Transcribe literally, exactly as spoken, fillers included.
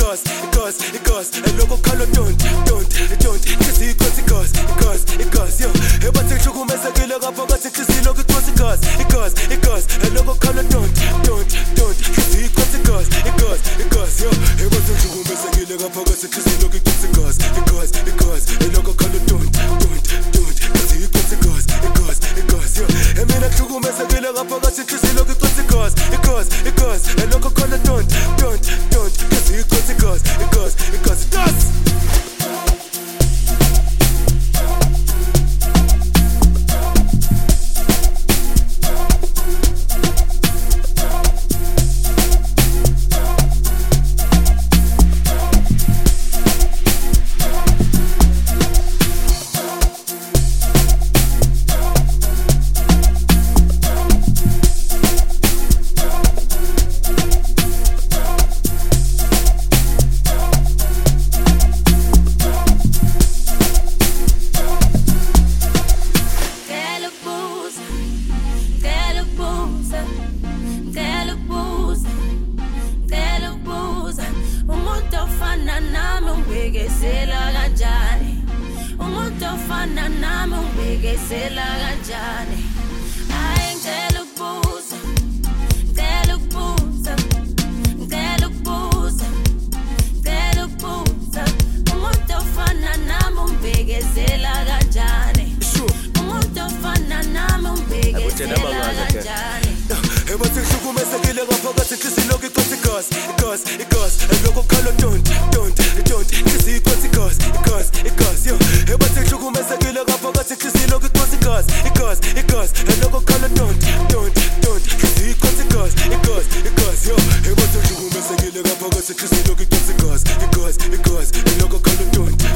igas, igas, igas. Eloko khala don't, don't, don't. Kisi ikhosi igas, igas, igas. Yo, ebathi ngishukumezekile kapha kathi kisi lokho ikhosi igas, igas, igas. Eloko khala don't, don't, don't. Kisi ikhosi igas, igas, igas. Yo, ebathi ngishukumezekile kapha kathi kisi lokho ikhosi igas, igas, igas. Eloko khala don't, don't, don't. Kisi ikhosi igas, igas, igas. Yo, emina ngishukumezekile kapha kathi kisi lokho ikhosi igas, igas, igas. Eloko khala don't, don't, don't. Kisi ikhosi igas, igas, igas. Das. Because, because, and look, I call it don't.